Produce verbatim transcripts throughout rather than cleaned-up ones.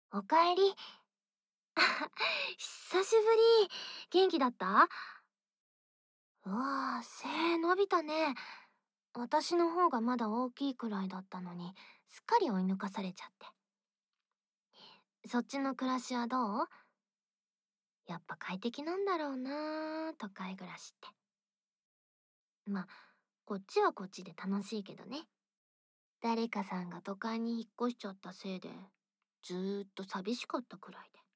おかえり。久しぶり。元気だった？うわあ、背伸びたね。私の方がまだ大きいくらいだったのに、すっかり追い抜かされちゃって。そっちの暮らしはどう？やっぱ快適なんだろうな、都会暮らしって。まあ、こっちはこっちで楽しいけどね。誰かさんが都会に引っ越しちゃったせいで、ずーっと寂しかったくらいで。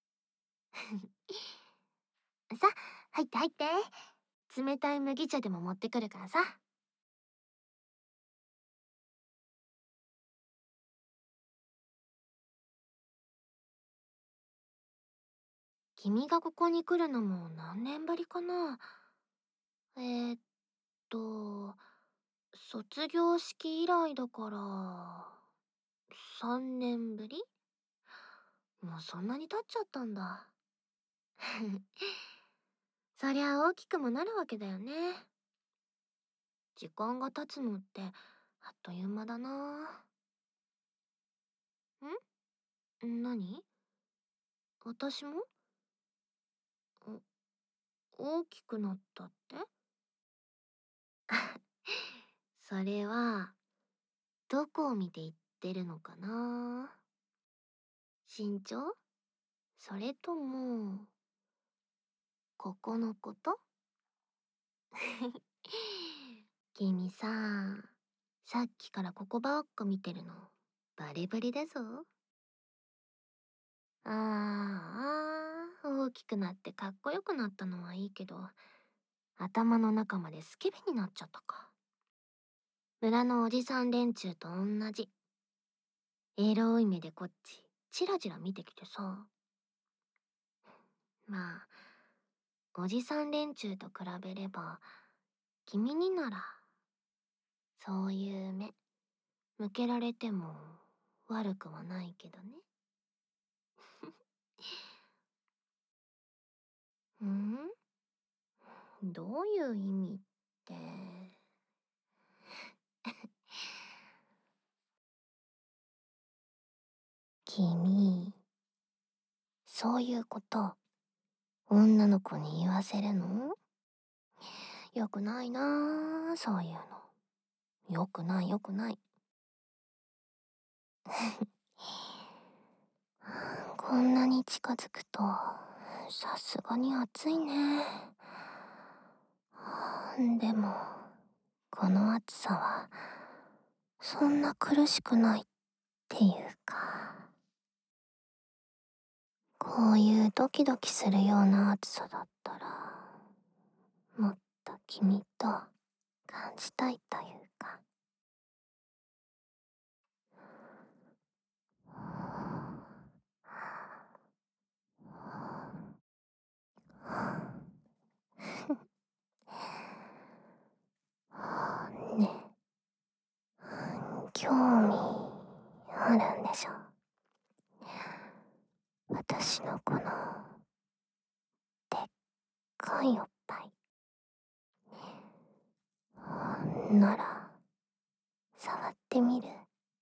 さ、入って入って。冷たい麦茶でも持ってくるからさ。君がここに来るのも何年ぶりかな。えーっと、卒業式以来だから、さんねんぶり？もうそんなに経っちゃったんだ。そりゃ大きくもなるわけだよね。時間が経つのってあっという間だな。ん？何？私も？お大きくなったって？それは、どこを見て言ってるのかな？身長？それとも、ここのこと？君さ、さっきからここばっか見てるの、バレバレだぞ。ああ、大きくなってかっこよくなったのはいいけど、頭の中までスケベになっちゃったか。村のおじさん連中と同じ。エロい目でこっち、チラチラ見てきてさ。まあ、おじさん連中と比べれば、君になら、そういう目、向けられても悪くはないけどね。ん？どういう意味って。君、そういうこと、女の子に言わせるの？よくないなあ、そういうの。よくないよくない。こんなに近づくと、さすがに暑いね。でも、この暑さは、そんな苦しくないっていうか、こういうドキドキするような暑さだったら、もっと君と感じたいというか。ね、興味あるんでしょ？私のこの、でっかいおっぱい。なら、触ってみる？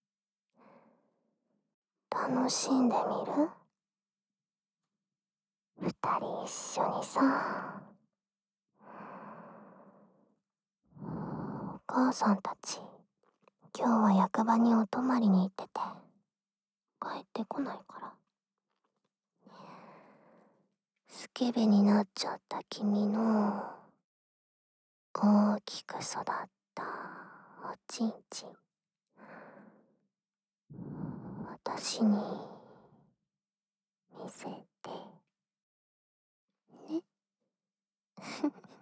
楽しんでみる？二人一緒にさ。お母さんたち、今日は役場にお泊まりに行ってて、帰ってこないから。スケベになっちゃった君の、大きく育ったおちんちん、私に見せてね。